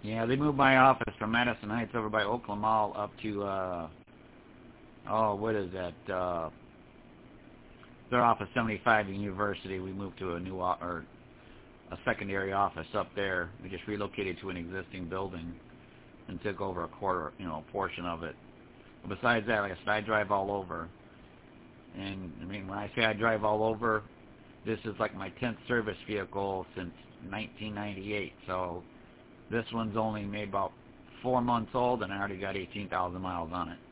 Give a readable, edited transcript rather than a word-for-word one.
Yeah, they moved my office from Madison Heights over by Oakland Mall up to, what is that? Their office 75 University. We moved to a secondary office up there. We just relocated to an existing building and took over a portion of it. But besides that, like I said, I drive all over. And, I mean, when I say I drive all over, this is like my 10th service vehicle since 1998. So this one's only made about 4 months old, and I already got 18,000 miles on it.